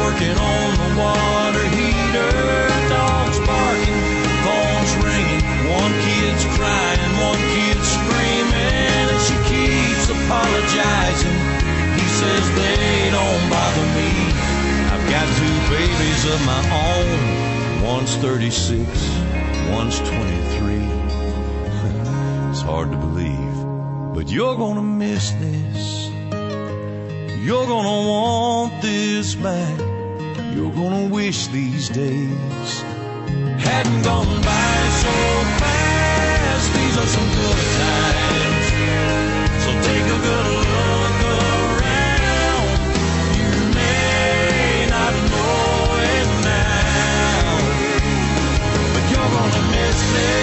working on the water heater. Dogs barking, phones ringing. One kid's crying, one kid's screaming, and she keeps apologizing. He says they don't bother me. I've got two babies of my own. One's 36, one's 23. It's hard to believe, but you're gonna miss this. You're gonna want this back. You're gonna wish these days hadn't gone by so fast. These are some good times, so take a good look around. You may not know it now, but you're gonna miss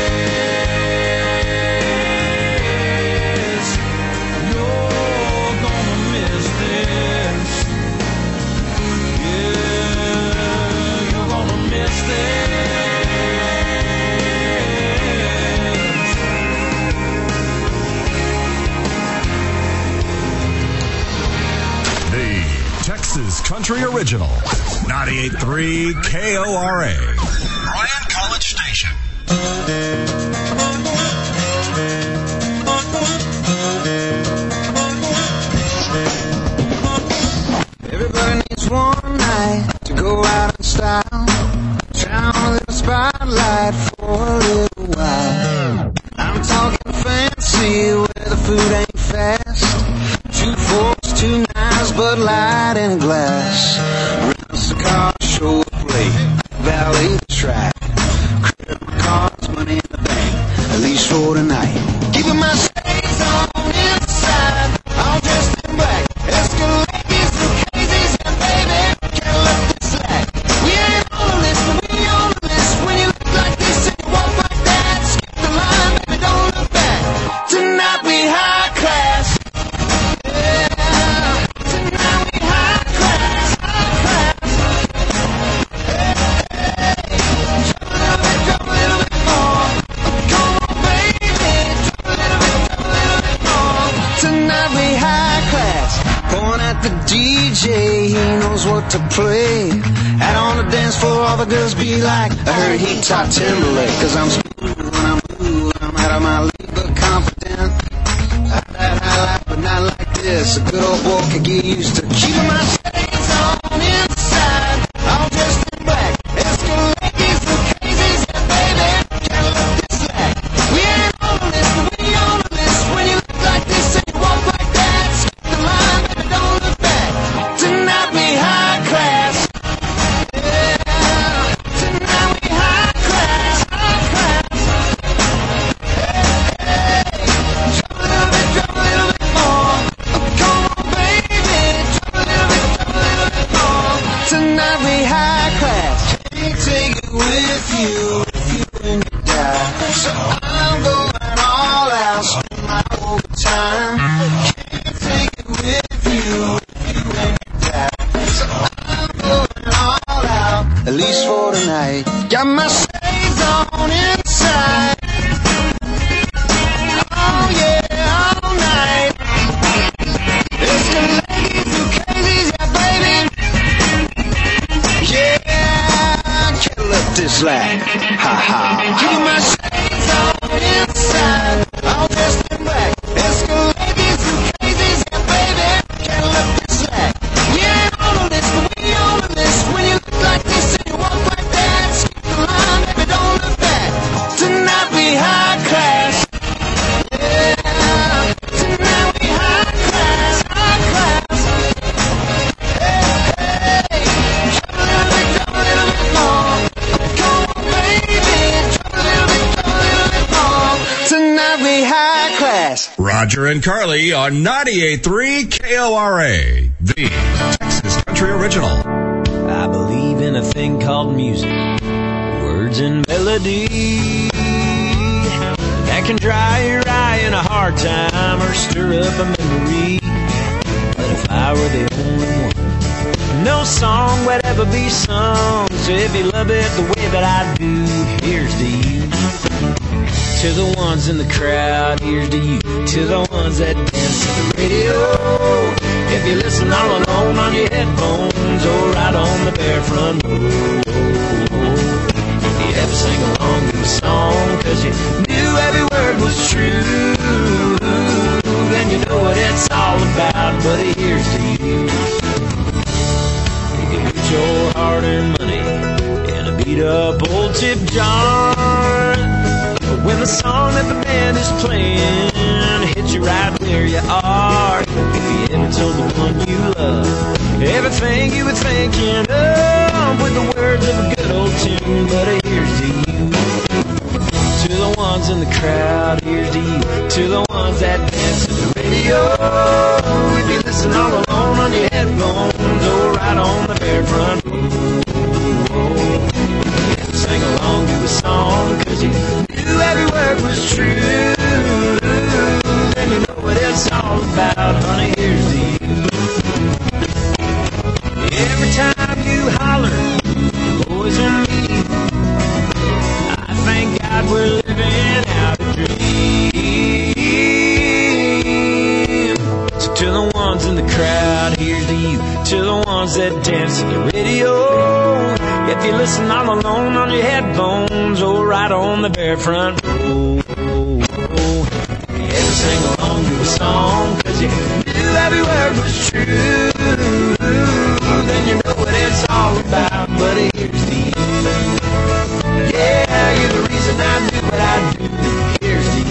this. You're gonna miss this. Yeah, you're gonna miss this. Texas Country Original, 98.3 KORA. Bryan College Station. Everybody needs one night to go out in style. Shine a little spotlight for a little while. I'm talking fancy where the food ain't fast. 2 forks, 2 knives, Bud Light in a glass. Rents a car, show play, valet track. Credit cards, money in the bank, at least for tonight. Keeping my shades on inside, all dressed in black. Escalades, Lucchese's, and baby, can't let this slack. We ain't on the list, but we on the list. When you look like this and you walk like that, skip the line, baby, don't look back. Tonight we high class. The DJ, he knows what to play. Out on the dance floor, all the girls be like, I heard he taught Timberlake. Cause I'm smooth when I'm blue, I'm out of my league, but confident. I life, but not like this. A good old boy could get used to keeping my shades on inside, all dressed in black. Escalades, Lucchese's, and baby, can't let this slack. We ain't on the list, but we on the list. When you look like this and you walk like that, skip the line, baby, don't look back. Tonight we high class. Yeah, tonight we high class, high class. Hey, drop a little bit more. Come on, baby, drop a little bit more. Tonight we high class. Can't take it with you if you when you die. So I'm going all out, spend my overtime. Can't take it with you if you when you die. So I'm going all out, at least for tonight. Got my shades on inside. Oh yeah, all night. Escalades, Lucchese's, yeah baby. Yeah, can't let this slack. Ha ha. Keep my shades on inside, all dressed in black. Escalades, Lucchese's, yeah baby. Can't let this slack. We ain't on the list, but we on the list. When you look like this and you walk like that, skip the line, baby, don't look back. Tonight we high class. Yeah, tonight we high class, high class. Hey, drop a little bit more. Come on, baby, drop a little bit more. Tonight we high class. Roger and Carly on 98.3 KORA, the Texas Country Original. I believe in a thing called music, words and melody that can dry your eye in a hard time or stir up a memory. But if I were the only one, no song would ever be sung. So if you love it the way that I do, here's to you. To the ones in the crowd, here's to you. To the ones that dance to the radio. If you listen all alone on your headphones or right on the bed. front. If you ever sang along to a song 'cause you knew every word was true, then you know what it's all about. But here's to you. You can put your hard-earned money in a beat-up old tip jar. But when the song that the band is playing hits you right where you are, if you ever told the one you love everything you were thinking of with the words of a good old tune. But here's to you. To the ones in the crowd, here's to you. To the ones that dance to the radio. If you listen all alone on your headphones or right on the bare front row. Sing along to the song 'cause you knew every word was true. And you know what it's all about, honey, here's to you. Every time you holler, boys and me, I thank God we're living out a dream. So to the ones in the crowd, here's to you. To the ones that dance to the radio. If you listen all alone on your headphones or right on the bare front row. If you ever sing along to a song 'cause you knew every word was true, then you know what it's all about. But here's to you. Yeah, you're the reason I do what I do. Here's to you.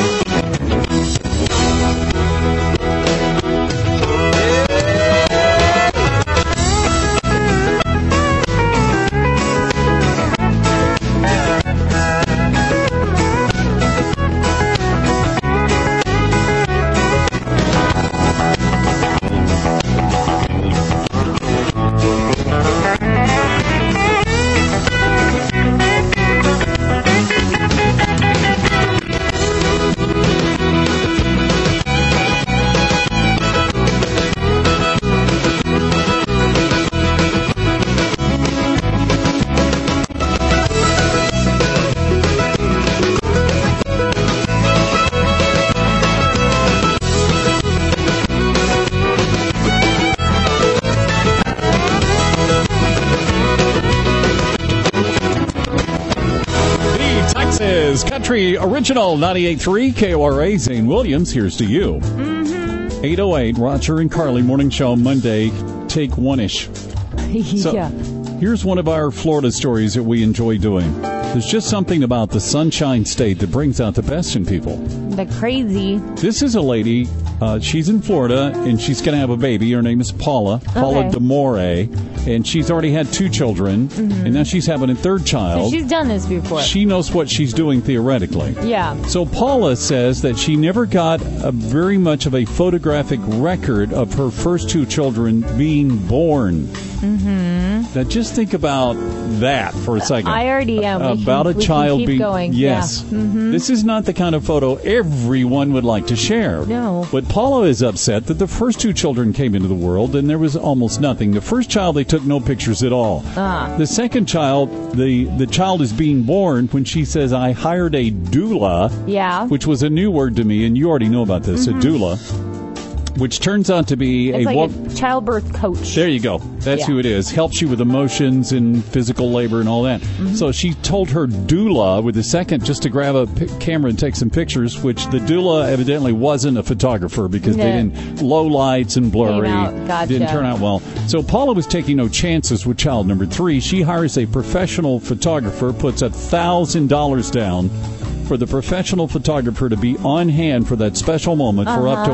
Country Original 98.3 KORA. Zane Williams, here's to you. 8:08, Roger and Carly Morning Show, Monday, take one-ish. So, Yeah. here's one of our Florida stories that we enjoy doing. There's just something about the Sunshine State that brings out the best in people. The crazy. This is a lady, she's in Florida, and she's going to have a baby. Her name is Paula DeMore, and she's already had 2 children, and now she's having a 3rd child. So she's done this before. She knows what she's doing theoretically. Yeah. So Paula says that she never got very much of a photographic record of her first 2 children being born. Now just think about that for a second. I already am. About a child being going. Yes. Yeah. This is not the kind of photo everyone would like to share. No. But Paula is upset that the first 2 children came into the world and there was almost nothing. The first child, they took no pictures at all. The second child, the child is being born when she says, I hired a doula. Yeah. Which was a new word to me, and you already know about this, a doula. Which turns out to be it's like a childbirth coach. There you go. That's who it is. Helps you with emotions and physical labor and all that. So she told her doula with the second just to grab a camera and take some pictures, which the doula evidently wasn't a photographer because they didn't, low lights and blurry. Didn't turn out well. So Paula was taking no chances with child number 3. She hires a professional photographer, puts $1,000 down for the professional photographer to be on hand for that special moment for up to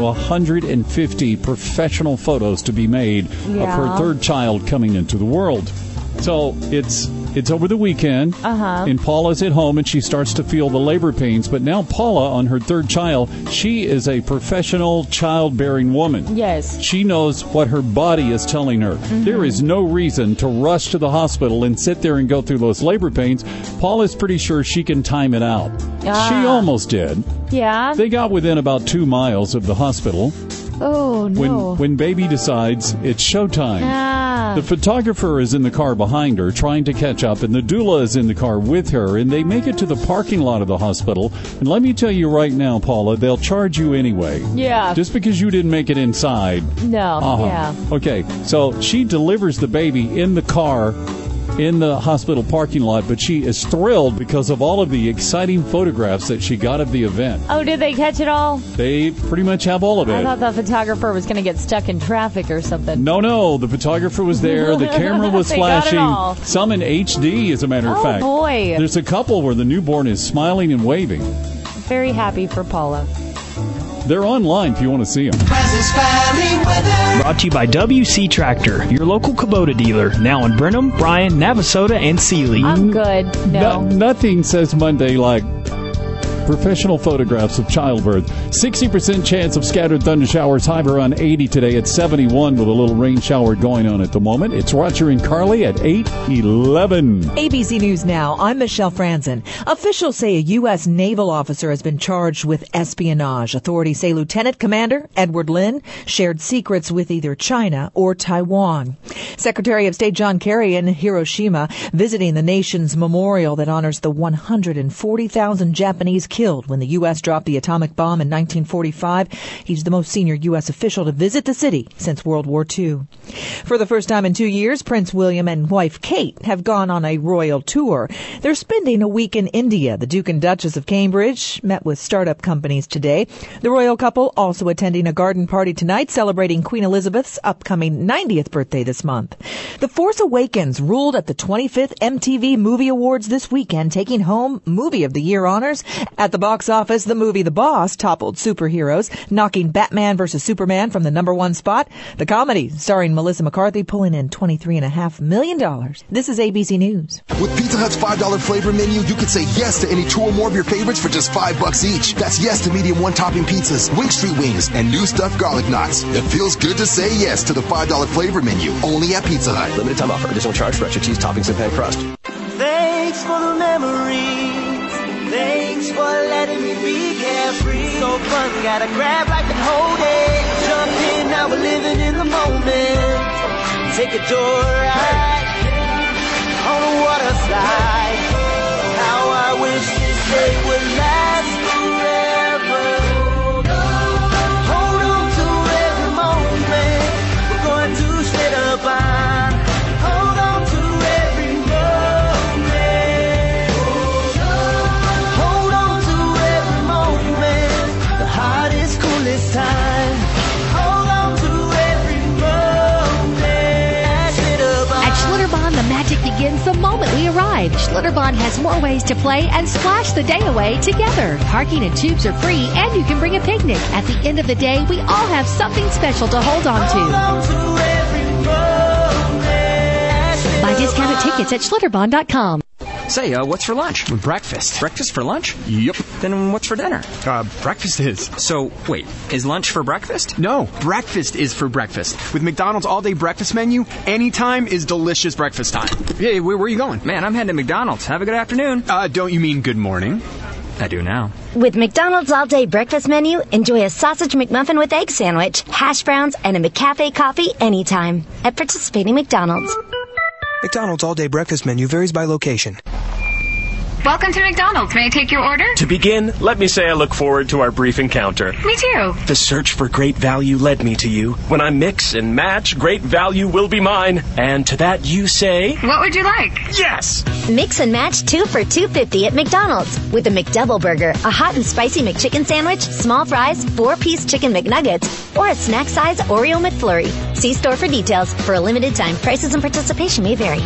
150 professional photos to be made of her 3rd child coming into the world. So it's over the weekend, and Paula's at home, and she starts to feel the labor pains. But now Paula, on her 3rd child, she is a professional childbearing woman. Yes. She knows what her body is telling her. There is no reason to rush to the hospital and sit there and go through those labor pains. Paula's pretty sure she can time it out. She almost did. Yeah. They got within about 2 miles of the hospital. Oh, no. When baby decides it's showtime. The photographer is in the car behind her trying to catch up, and the doula is in the car with her, and they make it to the parking lot of the hospital. And let me tell you right now, Paula, they'll charge you anyway. Yeah. Just because you didn't make it inside. No. Yeah. Okay, so she delivers the baby in the car in the hospital parking lot, but she is thrilled because of all of the exciting photographs that she got of the event. Oh, did they catch it all? They pretty much have all of it. I thought the photographer was going to get stuck in traffic or something. No, the photographer was there. The camera was They got it flashing. all. Some in HD, as a matter of fact. Oh, boy. There's a couple where the newborn is smiling and waving. Very happy for Paula. They're online if you want to see them. Brought to you by WC Tractor, your local Kubota dealer, now in Brenham, Bryan, Navasota, and Sealy. I'm good. No. Nothing says Monday like professional photographs of childbirth. 60% chance of scattered thunder showers. High around 80 today at 71 with a little rain shower going on at the moment. It's Roger and Carly at 8:11. ABC News Now. I'm Michelle Franzen. Officials say a U.S. naval officer has been charged with espionage. Authorities say Lieutenant Commander Edward Lin shared secrets with either China or Taiwan. Secretary of State John Kerry in Hiroshima visiting the nation's memorial that honors the 140,000 Japanese killed when the U.S. dropped the atomic bomb in 1945. He's the most senior U.S. official to visit the city since World War II. For the first time in 2 years, Prince William and wife Kate have gone on a royal tour. They're spending a week in India. The Duke and Duchess of Cambridge met with startup companies today. The royal couple also attending a garden party tonight celebrating Queen Elizabeth's upcoming 90th birthday this month. The Force Awakens ruled at the 25th MTV Movie Awards this weekend, taking home Movie of the Year honors. At the box office, the movie The Boss toppled superheroes, knocking Batman vs. Superman from the #1 spot. The comedy, starring Melissa McCarthy, pulling in $23.5 million. This is ABC News. With Pizza Hut's $5 flavor menu, you can say yes to any 2 or more of your favorites for just $5 each. That's yes to medium 1-topping pizzas, Wing Street wings, and new stuffed garlic knots. It feels good to say yes to the $5 flavor menu, only at Pizza Hut. Limited time offer. Additional charge for extra cheese, toppings, and pan crust. Thanks for the memories. Thanks for letting me be carefree. So fun, got a grab like and hold it. Jump in, now we're living in the moment. Take a joyride on a water slide. How I wish this day would last forever. Hold on to every moment. We're going to set a bind. Hold on to every moment. Coolest time. Hold on to every moment. At Schlitterbahn, the magic begins the moment we arrive. Schlitterbahn has more ways to play and splash the day away together. Parking and tubes are free, and you can bring a picnic. At the end of the day, we all have something special to hold on to. Hold on to every moment. Buy discounted tickets at Schlitterbahn.com. Say, what's for lunch? Breakfast. Breakfast for lunch? Yep. Then what's for dinner? Breakfast is. So, wait, is lunch for breakfast? No, breakfast is for breakfast. With McDonald's all-day breakfast menu, anytime is delicious breakfast time. Hey, where are you going? Man, I'm heading to McDonald's. Have a good afternoon. Don't you mean good morning? I do now. With McDonald's all-day breakfast menu, enjoy a sausage McMuffin with egg sandwich, hash browns, and a McCafe coffee anytime at participating McDonald's. McDonald's all-day breakfast menu varies by location. Welcome to McDonald's. May I take your order? To begin, let me say I look forward to our brief encounter. Me too. The search for great value led me to you. When I mix and match, great value will be mine. And to that you say... What would you like? Yes! Mix and match 2 for $2.50 at McDonald's. With a McDouble burger, a hot and spicy McChicken sandwich, small fries, 4-piece chicken McNuggets, or a snack-size Oreo McFlurry. See store for details. For a limited time, prices and participation may vary.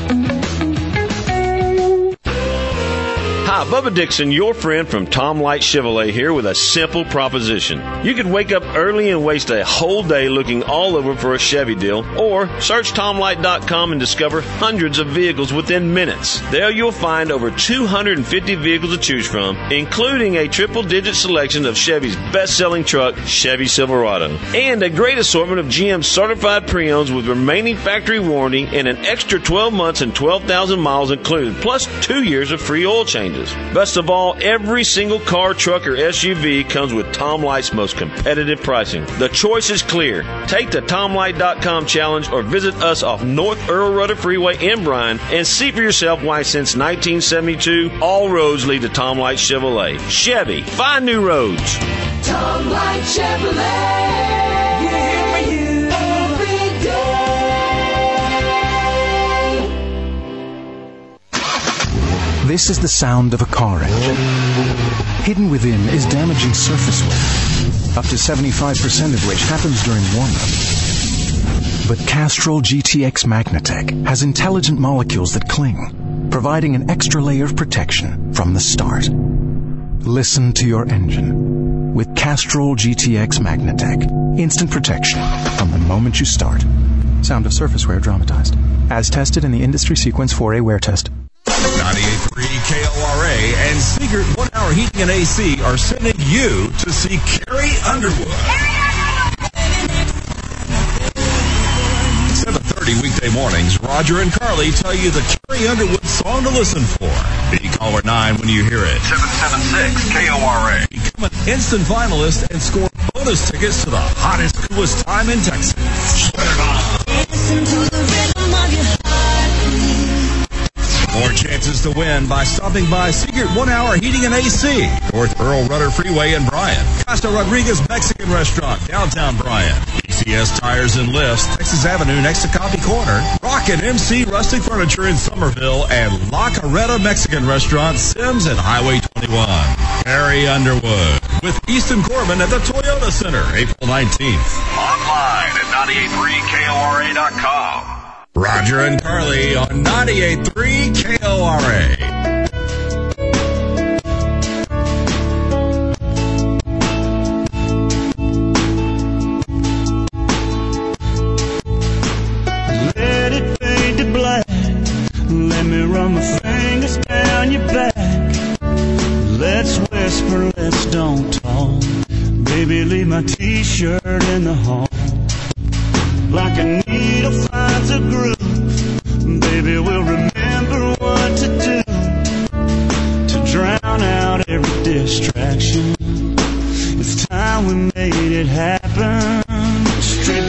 Hi, Bubba Dixon, your friend from Tom Light Chevrolet here with a simple proposition. You could wake up early and waste a whole day looking all over for a Chevy deal, or search TomLight.com and discover hundreds of vehicles within minutes. There you'll find over 250 vehicles to choose from, including a triple-digit selection of Chevy's best-selling truck, Chevy Silverado, and a great assortment of GM certified pre-owns with remaining factory warranty and an extra 12 months and 12,000 miles included, plus 2 years of free oil changes. Best of all, every single car, truck, or SUV comes with Tom Light's most competitive pricing. The choice is clear. Take the TomLight.com challenge or visit us off North Earl Rudder Freeway in Bryan and see for yourself why since 1972, all roads lead to Tom Light Chevrolet. Chevy, find new roads. Tom Light Chevrolet. We're here for you every day. This is the sound of a car engine. Hidden within is damaging surface wear, up to 75% of which happens during warm-up. But Castrol GTX Magnatec has intelligent molecules that cling, providing an extra layer of protection from the start. Listen to your engine. With Castrol GTX Magnatec, instant protection from the moment you start. Sound of surface wear dramatized. As tested in the Industry Sequence 4A wear test. 98.3 KORA and Secret 1 Hour Heating and AC are sending you to see Carrie Underwood. 7:30 weekday mornings, Roger and Carly tell you the Carrie Underwood song to listen for. Be caller 9 when you hear it. 776 KORA. Become an instant finalist and score bonus tickets to the hottest, coolest time in Texas. Listen to the rhythm of your more chances to win by stopping by Secret 1 Hour Heating and AC, North Earl Rudder Freeway in Bryan. Costa Rodriguez Mexican Restaurant, downtown Bryan. ECS Tires and Lifts, Texas Avenue next to Coffee Corner. Rock and MC Rustic Furniture in Somerville, and La Carreta Mexican Restaurant, Sims and Highway 21. Carrie Underwood with Easton Corbin at the Toyota Center, April 19th. Online at 983KORA.com. Roger and Carly on 98.3 KORA. Let it fade to black. Let me run my fingers down your back. Let's whisper, let's don't talk. Baby, leave my t-shirt in the hall. Like a needle finds a groove, baby, we'll remember what to do to drown out every distraction. It's time we made it happen. Strip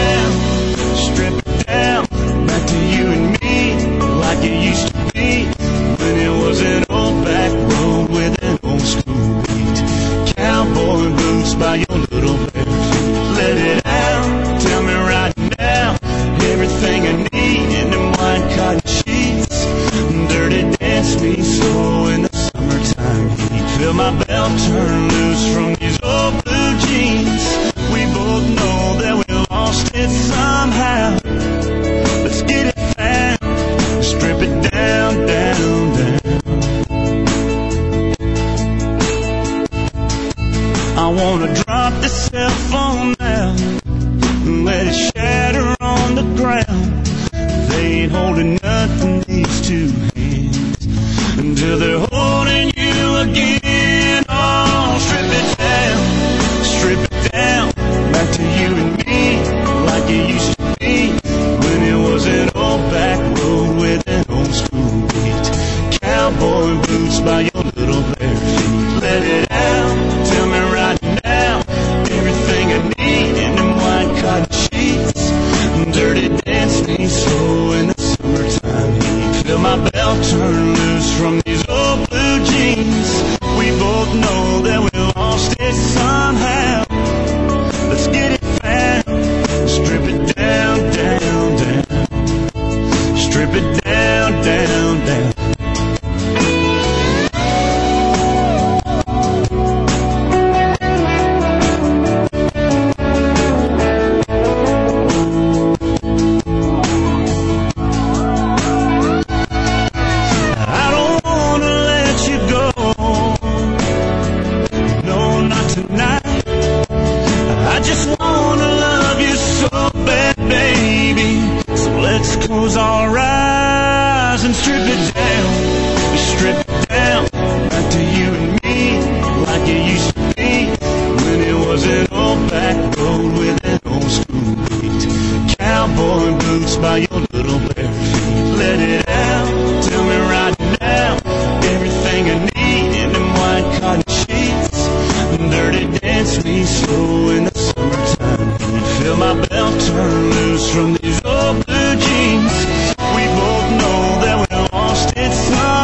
it down, back to you and me, like it used to be when it was an old back road with an old school beat. Cowboy boots by your little bare feet. Let it out, tell me right now, everything I need in them white cotton sheets. Dirty dance me so in the summertime heat. Feel my belt turn loose from these old blue jeans. We both know that we lost it somehow. Let's get it found, strip it down, down, down. I wanna drop the cell phone now, let it shatter on the ground. They ain't holding nothing, these two hands, until they're holding you again. Oh, strip it down, back to you and me, like it used to be when it was an old back road with an old school beat. Cowboy boots by your little bare feet. Let it out, tell me right now, everything I need in them white cotton sheets. Dirty dance me slow in the summertime heat. Feel my belt turn loose from these old blue jeans. We both know that we lost it somehow. Let's get it found, strip it down, down, down. Strip it down, down, down. Close our eyes and strip it down, back to you and me, like it used to be when it was an old back road with an old school beat. Cowboy boots by your little bare feet. Let it out, tell me right now, everything I need in them white cotton sheets. Dirty dance me slow in the summertime heat. Feel my belt turn loose from these old blue jeans. We both know that we lost it some.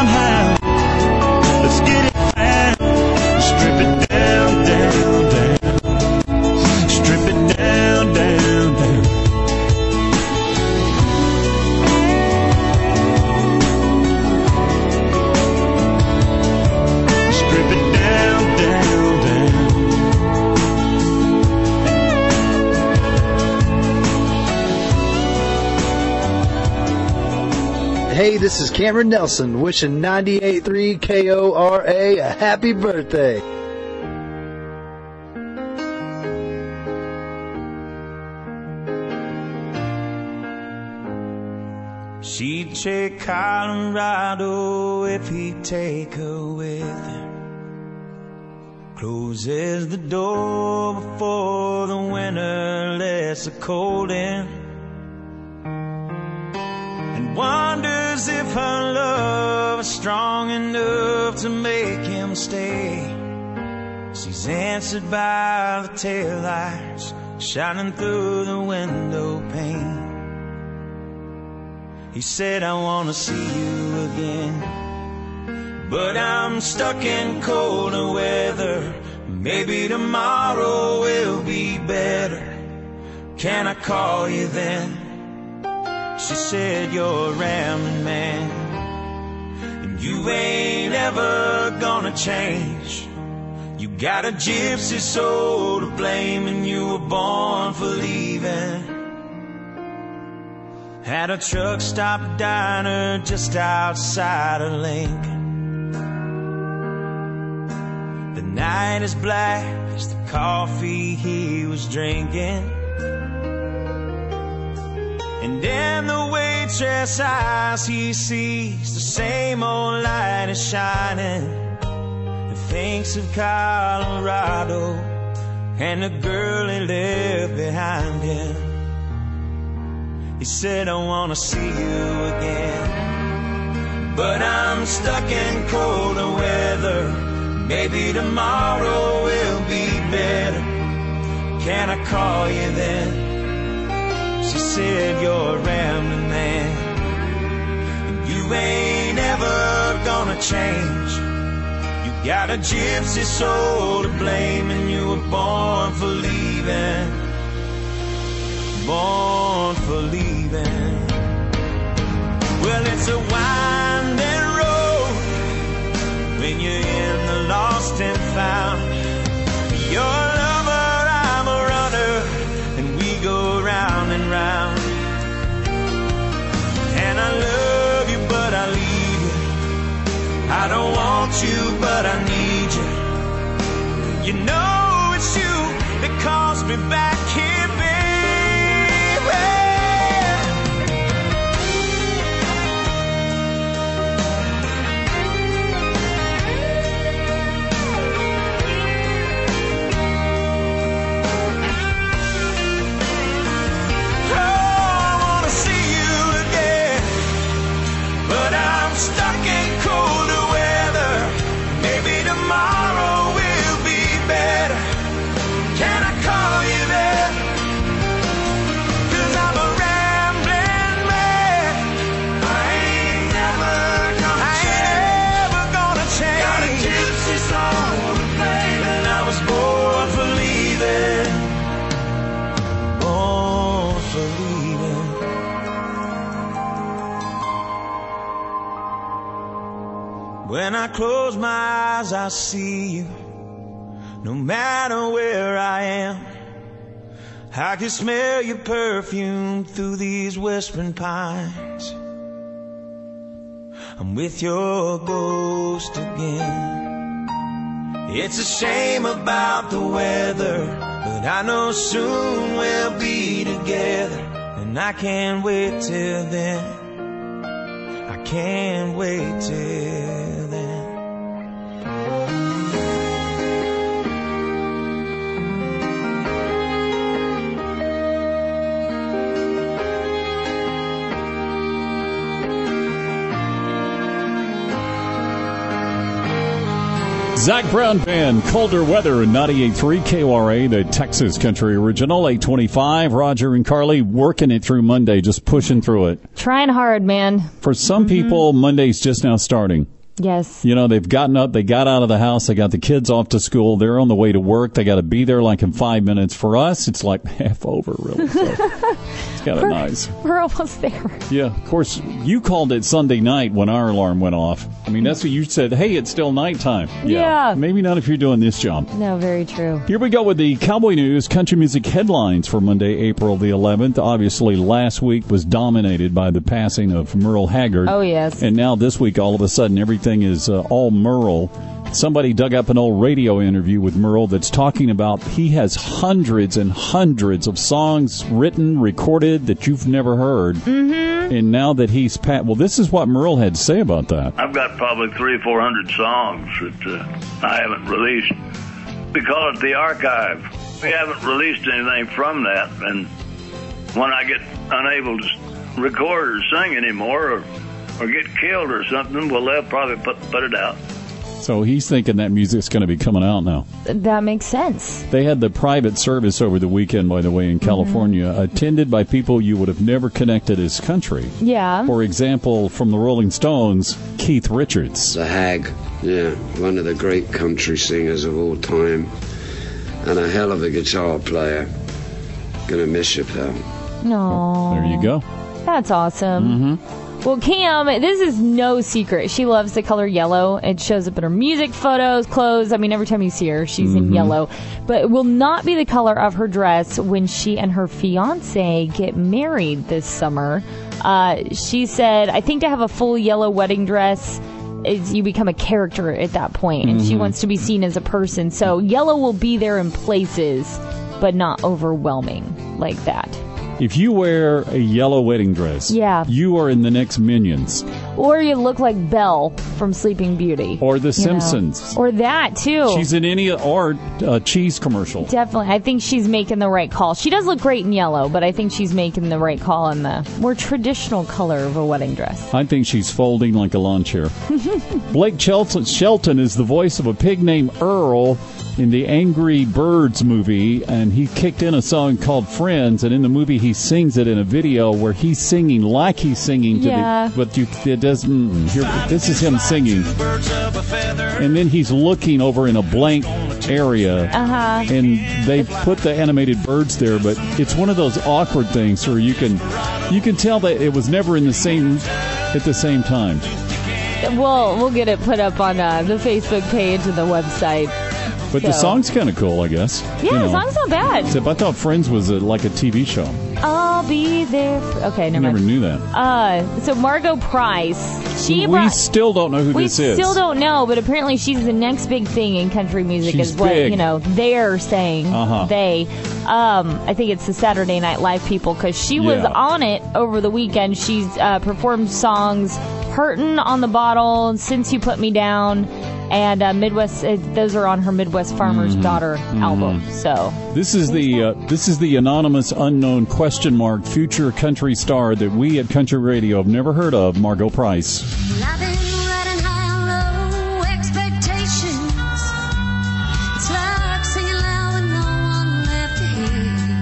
Hey, this is Cameron Nelson wishing 98.3 KORA a happy birthday. She'd take Colorado if he'd take her with him. Closes the door before the winter lets the cold in, and wonders if her love is strong enough to make him stay. She's answered by the taillights shining through the window pane. He said, I wanna see you again, but I'm stuck in colder weather. Maybe tomorrow will be better. Can I call you then? She said, you're a rambling man, and you ain't ever gonna change. You got a gypsy soul to blame, and you were born for leaving. At a truck stop diner just outside of Lincoln. The night is black as the coffee he was drinking, and in the waitress' eyes he sees the same old light is shining, and thinks of Colorado and the girl he left behind him. He said, I wanna see you again, but I'm stuck in colder weather. Maybe tomorrow will be better. Can I call you then? She said, you're a rambling man, and you ain't ever gonna change. You got a gypsy soul to blame, and you were born for leaving. Born for leaving. Well, it's a winding road when you're in the lost and found. You're a lover, I'm a runner, and we go round and round. And I love you, but I leave you. I don't want you, but I need you. You know it's you that calls me back here, baby. Stuck in colder weather. Maybe tomorrow will be better. Can I call you there? 'Cause I'm a rambling man. I ain't never gonna change. Got a gypsy soul to blame, and I was born for leaving. Born for leaving. When I close my eyes, I see you. No matter where I am, I can smell your perfume through these whispering pines. I'm with your ghost again. It's a shame about the weather, but I know soon we'll be together. And I can't wait till then. I can't wait till then. Zach Brown Band, Colder Weather, 98.3 KORA, the Texas Country Original, 825. Roger and Carly working it through Monday, just pushing through it. Trying hard, man. For some people, Monday's just now starting. Yes. You know, they've gotten up, they got out of the house, they got the kids off to school, they're on the way to work, they got to be there like in 5 minutes. For us, it's like half over, really. So it's kind of nice. We're almost there. Yeah, of course, you called it Sunday night when our alarm went off. I mean, that's what you said, hey, it's still nighttime. Yeah. Maybe not if you're doing this job. No, very true. Here we go with the Cowboy News country music headlines for Monday, April the 11th. Obviously, last week was dominated by the passing of Merle Haggard. Oh, yes. And now this week, all of a sudden, everything is all Merle. Somebody dug up an old radio interview with Merle that's talking about he has hundreds and hundreds of songs written, recorded that you've never heard. Mm-hmm. And now that he's well, this is what Merle had to say about that. I've got probably 300 or 400 songs that I haven't released. We call it the archive. We haven't released anything from that, and when I get unable to record or sing anymore or get killed or something, well, they'll probably put it out. So he's thinking that music's going to be coming out now. That makes sense. They had the private service over the weekend, by the way, in California, attended by people you would have never connected as country. Yeah. For example, from the Rolling Stones, Keith Richards. The Hag, yeah, one of the great country singers of all time, and a hell of a guitar player. Gonna miss you, pal. No. There you go. That's awesome. Mm-hmm. Well, Cam, this is no secret. She loves the color yellow. It shows up in her music, photos, clothes. I mean, every time you see her, she's in yellow. But it will not be the color of her dress when she and her fiance get married this summer. She said, I think to have a full yellow wedding dress, you become a character at that point, and she wants to be seen as a person. So yellow will be there in places, but not overwhelming like that. If you wear a yellow wedding dress, you are in the next Minions. Or you look like Belle from Sleeping Beauty. Or The Simpsons. Or that, too. She's in any cheese commercial. Definitely. I think she's making the right call. She does look great in yellow, but I think she's making the right call in the more traditional color of a wedding dress. I think she's folding like a lawn chair. Blake Shelton is the voice of a pig named Earl in the Angry Birds movie, and he kicked in a song called Friends, and in the movie he sings it in a video where he's singing like he's singing to it doesn't. This is him singing, and then he's looking over in a blank area, and they put the animated birds there, but it's one of those awkward things where you can tell that it was never in the same at the same time. We'll get it put up on the Facebook page and the website. But the song's kind of cool, I guess. Yeah, the song's not bad. Except I thought Friends was like a TV show. I'll be there. Okay, never mind. Never knew that. So Margot Price, we still don't know who this is. We still don't know, but apparently she's the next big thing in country music. She's is what big. They're saying. They. I think it's the Saturday Night Live people, because she was on it over the weekend. She's performed songs "Hurtin' on the Bottle," "Since You Put Me Down," and Midwest. Those are on her Midwest Farmer's Daughter album. So this is the anonymous, unknown question mark future country star that we at Country Radio have never heard of, Margot Price. I've been riding high and low, expectations. It's like singing loud with no one left to hear.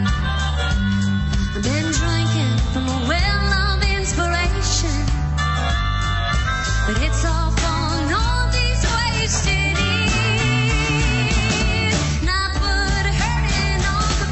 I've been drinking from a well of inspiration, but it's all falling on these wasted years. Not put hurting on the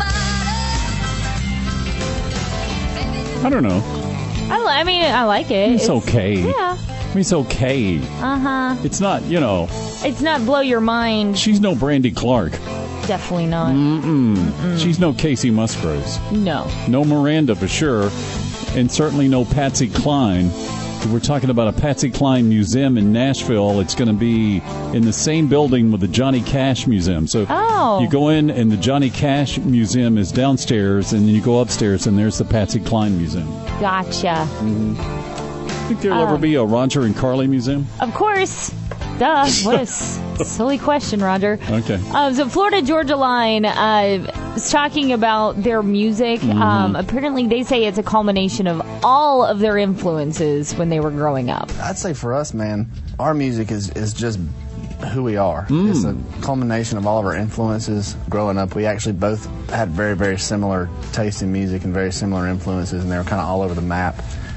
bottom. I don't know. I mean, I like it. It's okay. Yeah. I mean, it's okay. It's not, It's not blow your mind. She's no Brandy Clark. Definitely not. She's no Casey Musgraves. No. No Miranda for sure. And certainly no Patsy Cline. We're talking about a Patsy Cline museum in Nashville. It's going to be in the same building with the Johnny Cash Museum. So you go in, and the Johnny Cash Museum is downstairs, and then you go upstairs, and there's the Patsy Cline Museum. Gotcha. Think there'll ever be a Roger and Carly museum? Of course. Duh. What a silly question, Roger. Okay. So Florida Georgia Line is talking about their music. Apparently, they say it's a culmination of all of their influences when they were growing up. I'd say for us, man, our music is just who we are. It's a culmination of all of our influences growing up. We actually both had very, very similar taste in music and very similar influences, and they were kind of all over the map.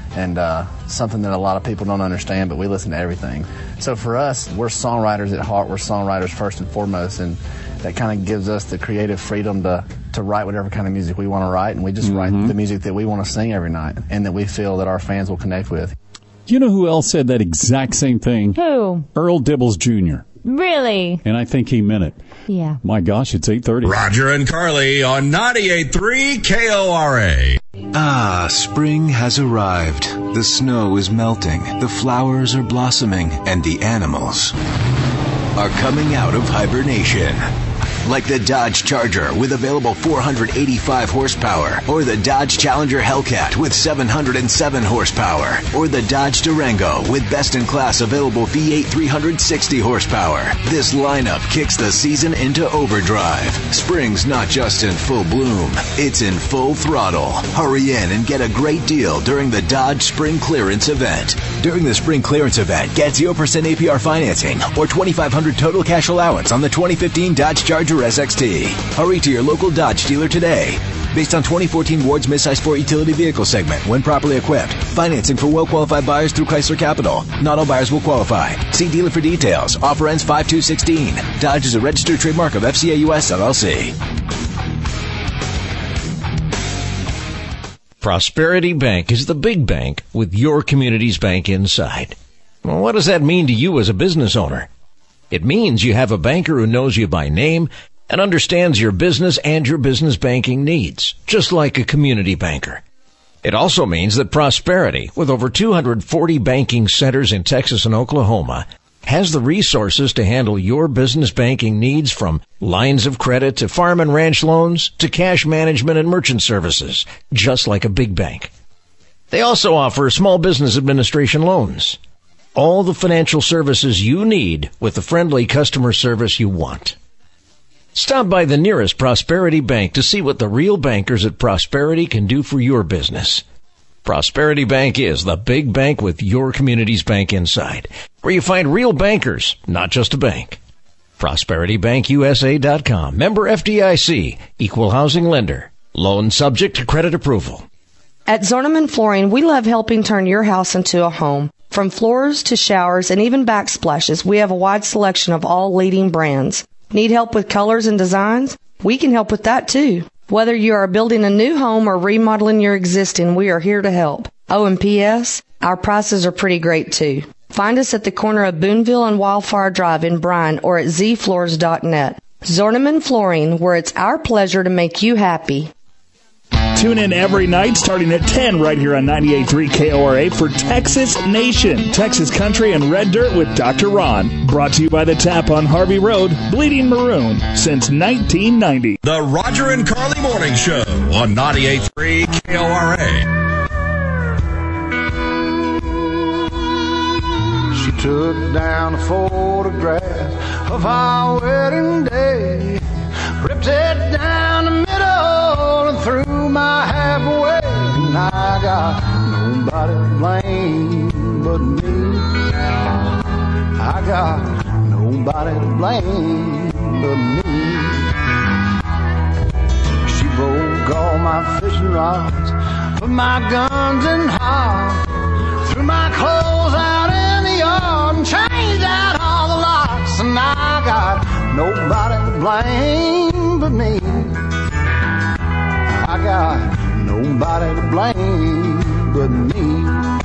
and something that a lot of people don't understand, but we listen to everything. So for us, we're songwriters at heart. We're songwriters first and foremost, and that kind of gives us the creative freedom to write whatever kind of music we want to write, and we just write the music that we want to sing every night and that we feel that our fans will connect with. You know who else said that exact same thing? Who? Earl Dibbles Jr. Really? And I think he meant it. Yeah. My gosh, it's 8:30. Roger and Carly on 98.3 KORA. Ah, spring has arrived. The snow is melting, the flowers are blossoming, and the animals are coming out of hibernation. Like the Dodge Charger with available 485 horsepower, or the Dodge Challenger Hellcat with 707 horsepower, or the Dodge Durango with best-in-class available V8 360 horsepower. This lineup kicks the season into overdrive. Spring's not just in full bloom, it's in full throttle. Hurry in and get a great deal during the Dodge Spring Clearance Event. During the Spring Clearance Event, get 0% APR financing or $2,500 total cash allowance on the 2015 Dodge Charger SXT. Hurry to your local Dodge dealer today. Based on 2014 Ward's midsize sport utility vehicle segment, when properly equipped. Financing for well-qualified buyers through Chrysler Capital. Not all buyers will qualify. See dealer for details. Offer ends 5/2/16. Dodge is a registered trademark of FCA US LLC. Prosperity Bank is the big bank with your community's bank inside. Well, what does that mean to you as a business owner? It means you have a banker who knows you by name and understands your business and your business banking needs, just like a community banker. It also means that Prosperity, with over 240 banking centers in Texas and Oklahoma, has the resources to handle your business banking needs, from lines of credit to farm and ranch loans to cash management and merchant services, just like a big bank. They also offer small business administration loans. All the financial services you need with the friendly customer service you want. Stop by the nearest Prosperity Bank to see what the real bankers at Prosperity can do for your business. Prosperity Bank is the big bank with your community's bank inside, where you find real bankers, not just a bank. ProsperityBankUSA.com. Member FDIC. Equal housing lender. Loan subject to credit approval. At Zorneman Flooring, we love helping turn your house into a home. From floors to showers and even backsplashes, we have a wide selection of all leading brands. Need help with colors and designs? We can help with that too. Whether you are building a new home or remodeling your existing, we are here to help. Oh, and P.S., our prices are pretty great too. Find us at the corner of Boonville and Wildfire Drive in Bryan or at zfloors.net. Zorneman Flooring, where it's our pleasure to make you happy. Tune in every night starting at 10 right here on 98.3 KORA for Texas Nation, Texas Country and Red Dirt with Dr. Ron. Brought to you by The Tap on Harvey Road, Bleeding Maroon, since 1990. The Roger and Carly Morning Show on 98.3 KORA. She took down a photograph of our wedding day, ripped it down the middle and threw my half away, and I got nobody to blame but me. I got nobody to blame but me. She broke all my fishing rods, put my guns in hide, threw my clothes out in the yard and changed out all the locks, and I got nobody to blame but me. I got nobody to blame but me.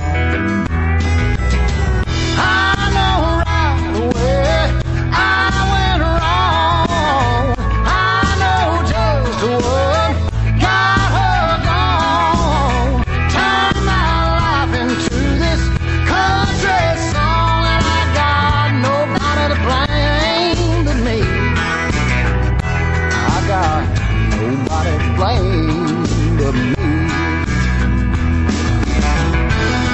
I know right away I went wrong. I know just what got her gone. Turned my life into this country song, and I got nobody to blame but me. I got nobody to blame but me.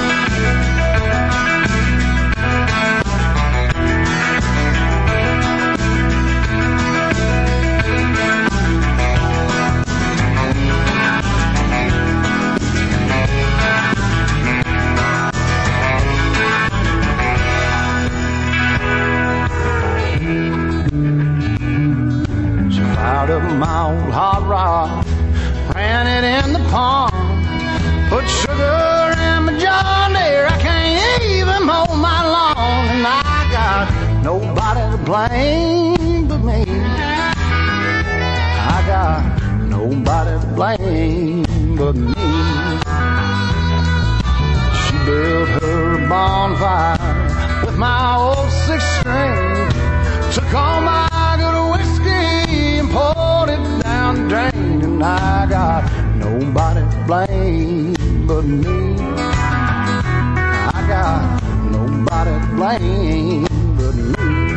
blame but me. I got nobody to blame but me. She built her bonfire with my old 6-string. Took all my good whiskey and poured it down the drain. And I got nobody to blame but me. I got nobody to blame but me.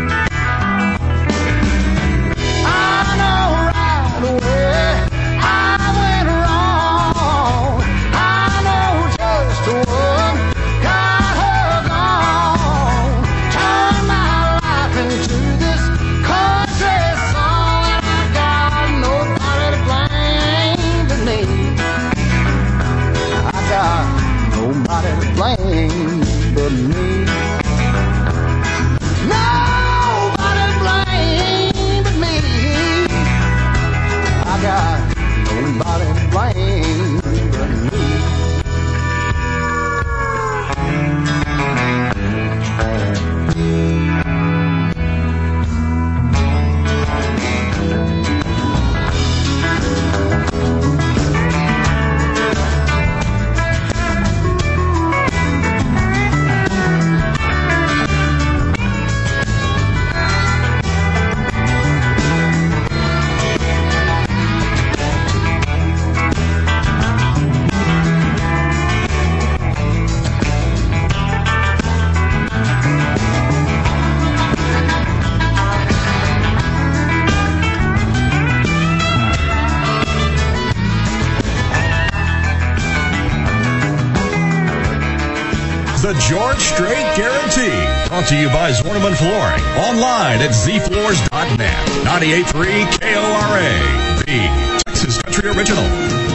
I know right away I went wrong. I know just what got her gone. Turned my life into this country song. And I got nobody to blame but me. I got nobody to blame but me. Nobody to blame but me. I got nobody to blame but me. The George Strait Guarantee. Brought to you by Zorneman Flooring. Online at zfloors.net. 98.3 KORA. The Texas Country Original.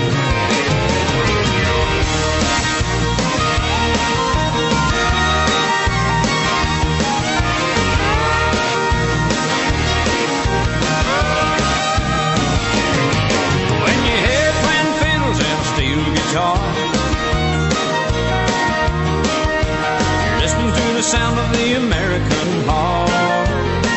When you hear twin fiddles and a steel guitar, you're listening to the sound of the American heart.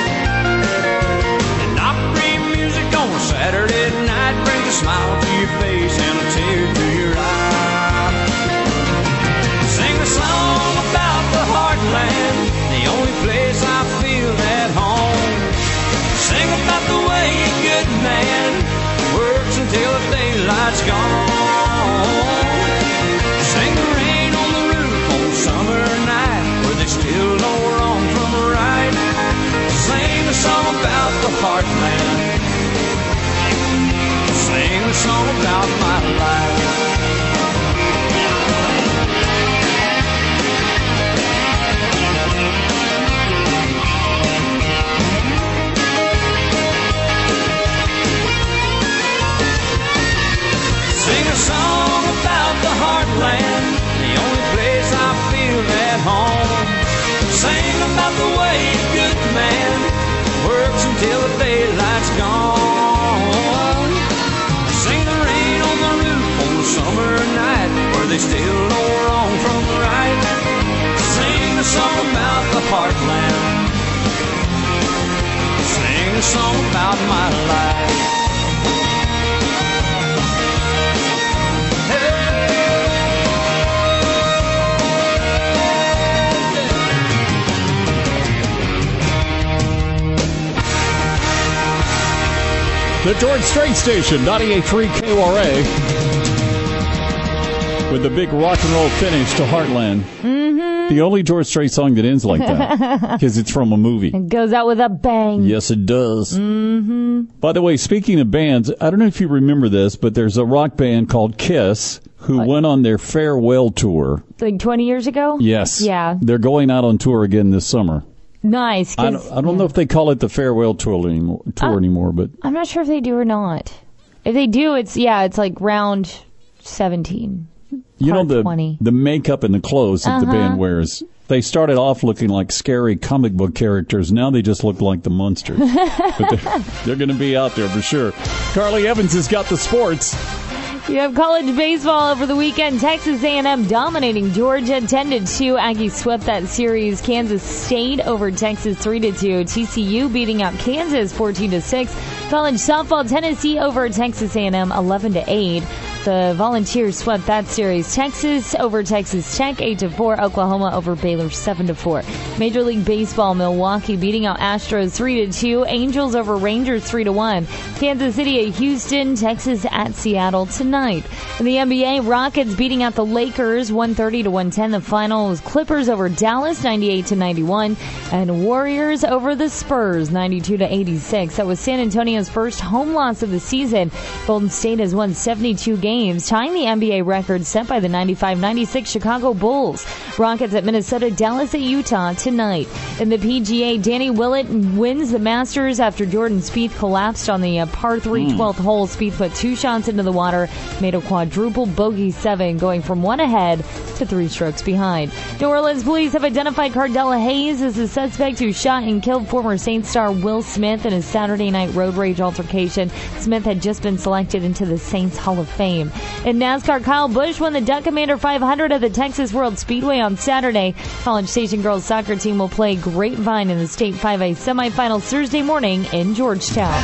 And Opry music on a Saturday night brings a smile to your face and a tear to your eye. Sing a song about the heartland, the only place I feel at home. Sing about the way a good man works until the daylight's gone. Sing the rain on the roof on a summer night where they still know wrong from right. Sing a song about the heartland. Sing a song about my life. Sing a song about the heartland, the only place I feel at home. Sing about the way a good man works until the daylight's gone. Sing the rain on the roof on a summer night where they still know wrong from right. Sing a song about the heartland. Sing a song about my life. The George Strait Station, 98.3 KORA, with the big rock and roll finish to Heartland. Mm-hmm. The only George Strait song that ends like that, because it's from a movie. It goes out with a bang. Yes, it does. Mm-hmm. By the way, speaking of bands, I don't know if you remember this, but there's a rock band called Kiss who went on their farewell tour. Like 20 years ago? Yes. Yeah. They're going out on tour again this summer. Nice. I don't know if they call it the farewell tour anymore, but I'm not sure if they do or not. If they do, it's like round 17. You know, the 20. the makeup and the clothes that the band wears. They started off looking like scary comic book characters. Now they just look like the Munsters. But they're going to be out there for sure. Carly Evans has got the sports. You have college baseball over the weekend. Texas A&M dominating Georgia 10-2. Aggies swept that series. Kansas State over Texas 3-2. TCU beating out Kansas 14-6. College softball, Tennessee over Texas A&M 11-8. The Volunteers swept that series. Texas over Texas Tech 8-4. Oklahoma over Baylor 7-4. Major League Baseball, Milwaukee beating out Astros 3-2. Angels over Rangers 3-1. Kansas City at Houston. Texas at Seattle tonight. In the NBA, Rockets beating out the Lakers 130-110. The final was Clippers over Dallas 98-91, and Warriors over the Spurs 92-86. That was San Antonio's first home loss of the season. Golden State has won 72 games, tying the NBA record set by the 95-96 Chicago Bulls. Rockets at Minnesota, Dallas at Utah tonight. In the PGA, Danny Willett wins the Masters after Jordan Spieth collapsed on the par 3 12th hole. Spieth put 2 shots into the water, made a quadruple bogey 7, going from 1 ahead to 3 strokes behind. New Orleans police have identified Cardella Hayes as the suspect who shot and killed former Saints star Will Smith in a Saturday night road rage altercation. Smith had just been selected into the Saints Hall of Fame. In NASCAR, Kyle Busch won the Duck Commander 500 at the Texas World Speedway on Saturday. College Station girls soccer team will play Grapevine in the State 5A semifinals Thursday morning in Georgetown.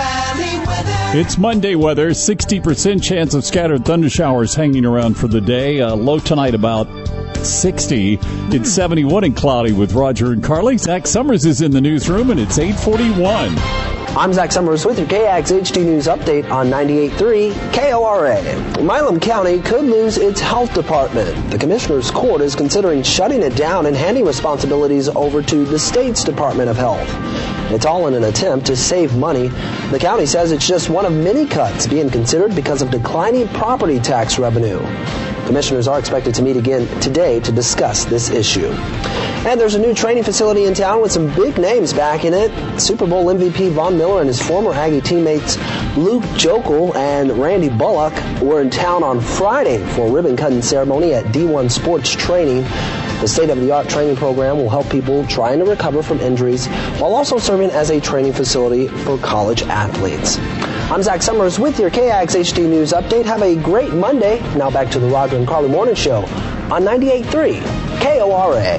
It's Monday weather, 60% chance of scattered thundershowers hanging around for the day. Low tonight about 60. It's 71 and cloudy with Roger and Carly. Zach Summers is in the newsroom, and it's 8:41. I'm Zach Summers with your KAX HD News Update on 98.3 KORA. Milam County could lose its health department. The Commissioner's Court is considering shutting it down and handing responsibilities over to the state's Department of Health. It's all in an attempt to save money. The county says it's just one of many cuts being considered because of declining property tax revenue. Commissioners are expected to meet again today to discuss this issue. And there's a new training facility in town with some big names back in it. Super Bowl MVP Von Miller and his former Aggie teammates Luke Jokel and Randy Bullock were in town on Friday for a ribbon-cutting ceremony at D1 Sports Training. The state-of-the-art training program will help people trying to recover from injuries while also serving as a training facility for college athletes. I'm Zach Summers with your KAX HD News Update. Have a great Monday. Now back to the Roger and Carly Morning Show on 98.3 KORA.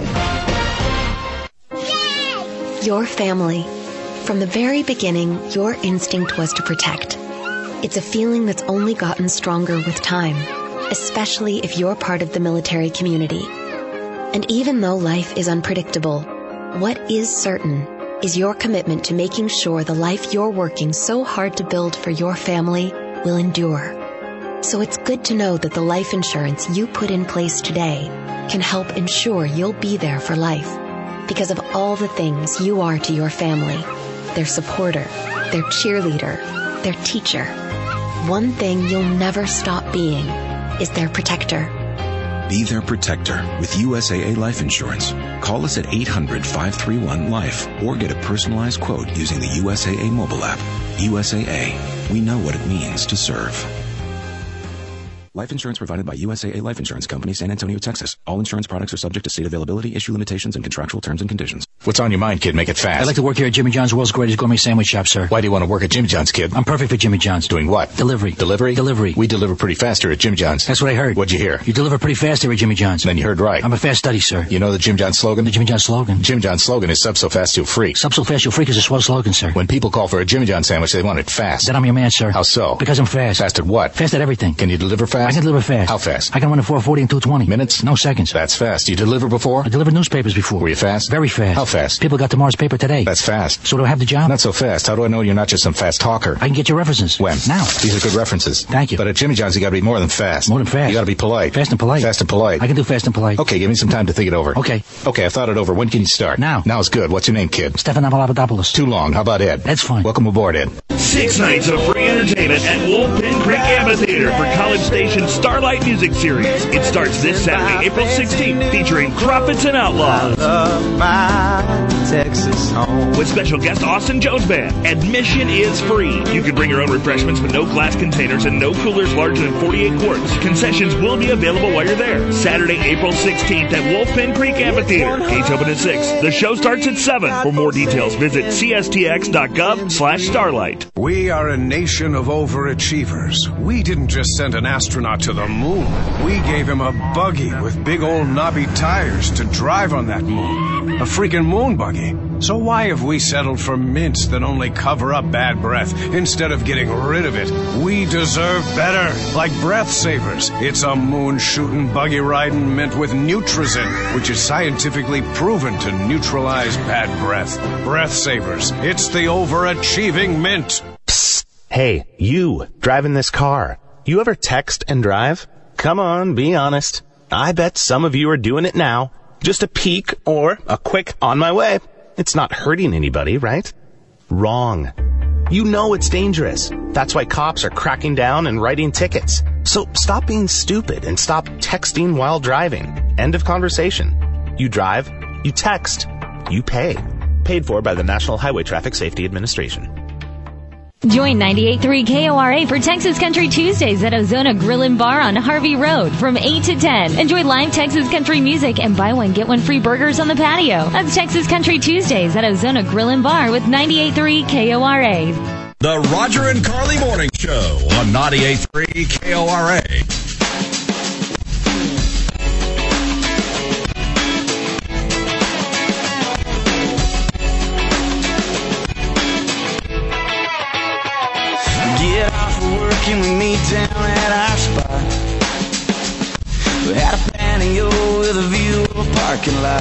Your family. From the very beginning, your instinct was to protect. It's a feeling that's only gotten stronger with time, especially if you're part of the military community. And even though life is unpredictable, what is certain is your commitment to making sure the life you're working so hard to build for your family will endure. So it's good to know that the life insurance you put in place today can help ensure you'll be there for life because of all the things you are to your family. Their supporter, their cheerleader, their teacher. One thing you'll never stop being is their protector. Be their protector with USAA Life Insurance. Call us at 800-531-LIFE or get a personalized quote using the USAA mobile app. USAA. We know what it means to serve. Life insurance provided by USAA Life Insurance Company, San Antonio, Texas. All insurance products are subject to state availability, issue limitations, and contractual terms and conditions. What's on your mind, kid? Make it fast. I'd like to work here at Jimmy John's, world's greatest gourmet sandwich shop, sir. Why do you want to work at Jimmy John's, kid? I'm perfect for Jimmy John's. Doing what? Delivery. Delivery? Delivery. We deliver pretty fast here at Jimmy John's. That's what I heard. What'd you hear? You deliver pretty fast here at Jimmy John's. Then you heard right. I'm a fast study, sir. You know the Jim John's slogan? The Jimmy John's slogan? Jim John's slogan is sub so fast you'll freak. Sub so fast you'll freak is a swell slogan, sir. When people call for a Jimmy John's sandwich, they want it fast. Then I'm your man, sir. How so? Because I'm fast. Fast at what? Fast at everything. Can you deliver fast? I can deliver fast. How fast? I can run at 440 and 220. Minutes? No seconds. That's fast. You deliver before? I delivered newspapers before. Were you fast? Very fast. How fast? People got tomorrow's paper today. That's fast. So do I have the job? Not so fast. How do I know you're not just some fast talker? I can get your references. When? Now. These are good references. Thank you. But at Jimmy John's, you gotta be more than fast. More than fast. You gotta be polite. Fast and polite. Fast and polite. I can do fast and polite. Okay, give me some time to think it over. Okay. Okay, I've thought it over. When can you start? Now. Now's good. What's your name, kid? Stefan Papadopoulos. Too long. How about Ed? That's fine. Welcome aboard, Ed. 6 nights of free entertainment at Wolfpen Creek Amphitheater for College Station's Starlight Music Series. It starts this Saturday, April 16th, featuring Prophets and Outlaws. Texas home. With special guest Austin Jones Band. Admission is free. You can bring your own refreshments with no glass containers and no coolers larger than 48 quarts. Concessions will be available while you're there. Saturday, April 16th at Wolfman Creek Amphitheater. Gates open at 6. The show starts at 7. For more details, visit cstx.gov/starlight. We are a nation of overachievers. We didn't just send an astronaut to the moon. We gave him a buggy with big old knobby tires to drive on that moon. A freaking moon buggy. So why have we settled for mints that only cover up bad breath instead of getting rid of it? We deserve better, like Breath Savers. It's a moon-shooting, buggy-riding mint with Nutrizin, which is scientifically proven to neutralize bad breath. Breath Savers. It's the overachieving mint. Psst. Hey, you, driving this car. You ever text and drive? Come on, be honest. I bet some of you are doing it now. Just a peek or a quick on my way. It's not hurting anybody, right? Wrong. You know it's dangerous. That's why cops are cracking down and writing tickets. So stop being stupid and stop texting while driving. End of conversation. You drive, you text, you pay. Paid for by the National Highway Traffic Safety Administration. Join 98.3 KORA for Texas Country Tuesdays at Ozona Grill and Bar on Harvey Road from 8 to 10. Enjoy live Texas country music and buy one, get one free burgers on the patio. That's Texas Country Tuesdays at Ozona Grill and Bar with 98.3 KORA. The Roger and Carly Morning Show on 98.3 KORA. Get off of work and we meet down at our spot. We had a patio with a view of a parking lot.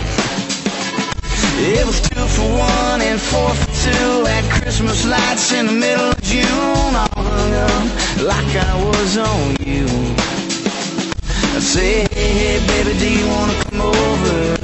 It was 2 for $1 and 4 for $2. Had Christmas lights in the middle of June, all hung up like I was on you. I say, hey baby, do you wanna come over?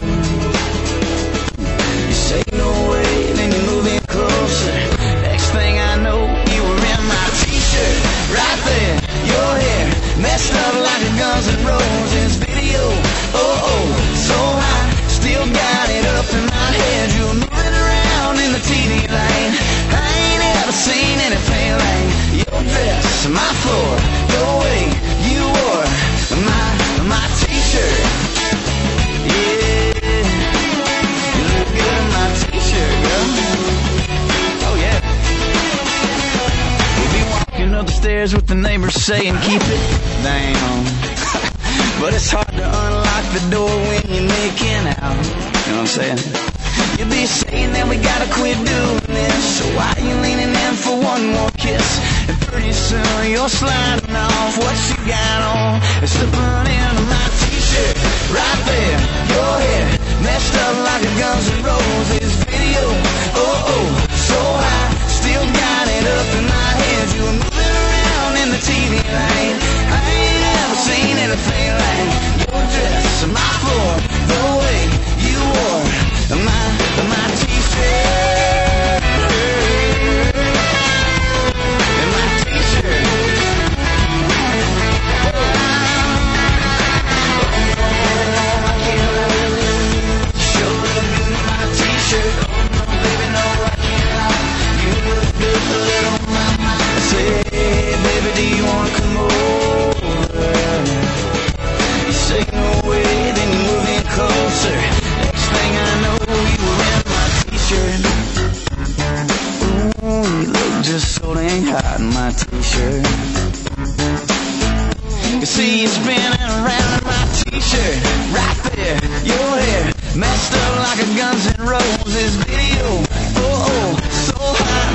You say no way, then you move in closer. Next thing I know, you were in my t-shirt, right there. Your hair messed up like a Guns N' Roses video. Oh, so hot, still got it up in my head. You were moving around in the TV lane. I ain't ever seen anything like your dress, my floor, the way you wore my t-shirt. Yeah, you look good in my t-shirt, girl. Oh yeah. We'll be walking up the stairs with the neighbors saying keep it down. But it's hard to unlock the door when you're making out. You know what I'm saying? You'll be saying that we gotta quit doing this. So why are you leaning in for one more kiss? And pretty soon you're sliding off what you got on and slipping into my t-shirt. Right there, your hair messed up like a Guns N' Roses video. Oh, so high, still got it up in my head. You were moving around in the TV lane. I ain't ever seen anything like your dress, my floor, the way you wore my t-shirt. And my t-shirt. Sure look good in my t-shirt. Oh no, baby, no, I can't lie. You look good, little mama. I say, hey, baby, do you wanna come over? You say no way, then you move in closer. Next thing I know, you were in my t-shirt. Ooh, you look just so dang hot in my t-shirt. You see you spinning around in my t-shirt. Right there, your hair messed up like a Guns N' Roses video. Oh, so hot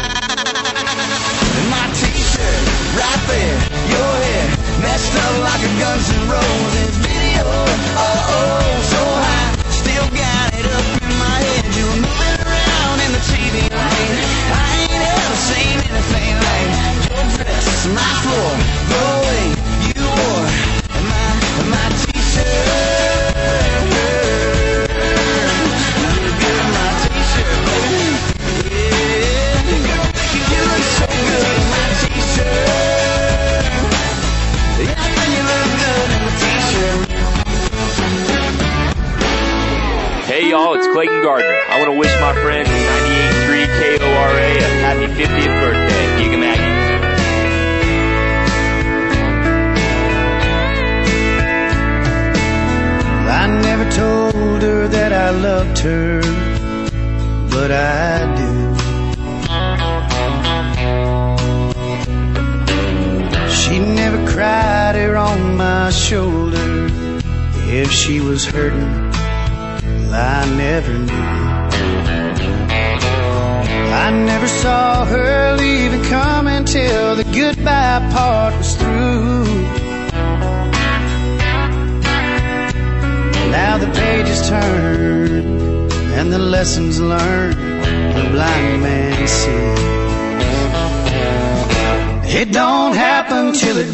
in my t-shirt. Right there, your hair messed up like a Guns N' Roses video. Oh, so high, still got it up in my head. You were moving around in the TV lane. I ain't ever seen anything like your dress, my floor, the way you wore my t-shirt. You look good in my t-shirt, baby. Yeah, you look so good in my t-shirt. Yeah, you look good in my t-shirt. Hey, y'all, it's Clayton Gardner. I want to wish my friend 98.3 KORA a happy 50th birthday. Giga Maggie. I never told her that I loved her, but I do. She never cried her on my shoulder. If she was hurting, well, I never knew. I never saw her leaving coming till the goodbye part was through. Now the pages turn and the lessons learned, the blind man sees. It don't happen till it